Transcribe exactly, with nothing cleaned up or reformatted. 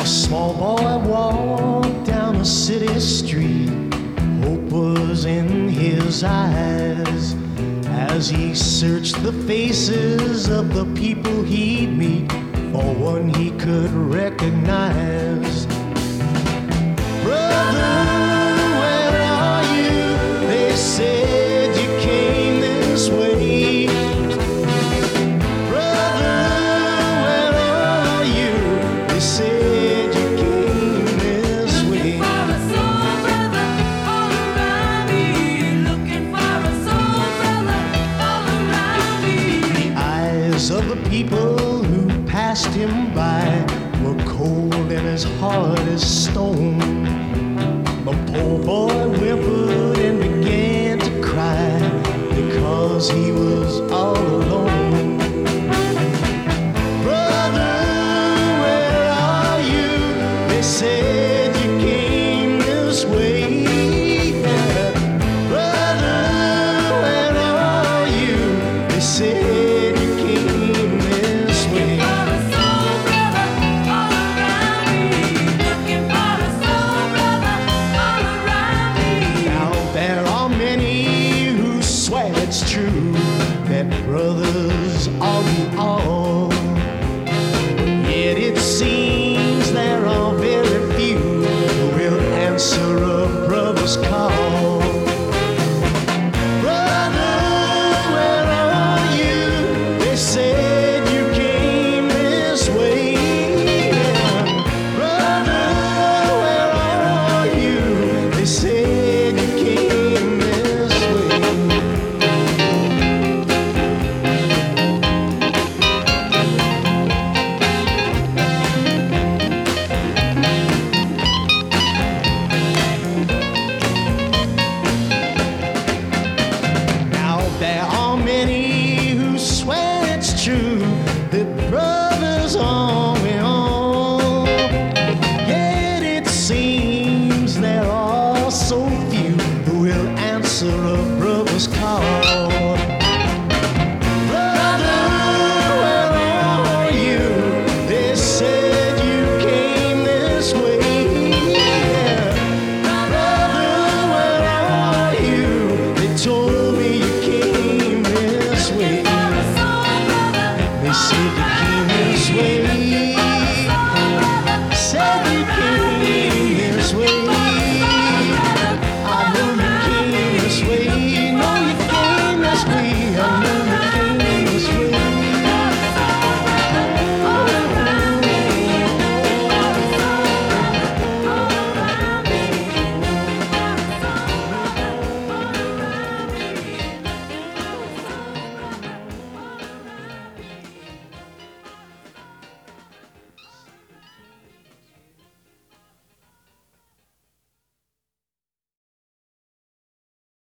A small boy walked down a city street. Hope was in his eyes as he searched the faces of the people he'd meet for one he could recognize. Brother, where are you? They said you came this way. Brother, where are you? They said you came this way. Looking for a soul brother all around me. Looking for a soul brother all around me. The eyes of the people who passed him by were cold and as hard as stone. The poor boy whimpered and began to cry because he was